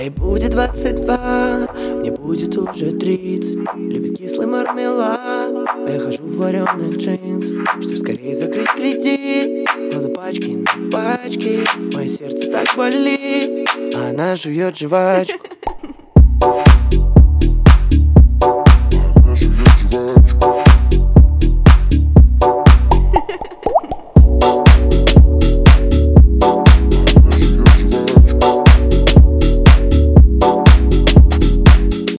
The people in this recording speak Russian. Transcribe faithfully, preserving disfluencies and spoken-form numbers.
Ей будет двадцать два, мне будет уже тридцать. Любит кислый мармелад, а я хожу в вареных джинсах, чтоб скорее закрыть кредит. Кладу пачки на пачки, мое сердце так болит, а она жует жвачку.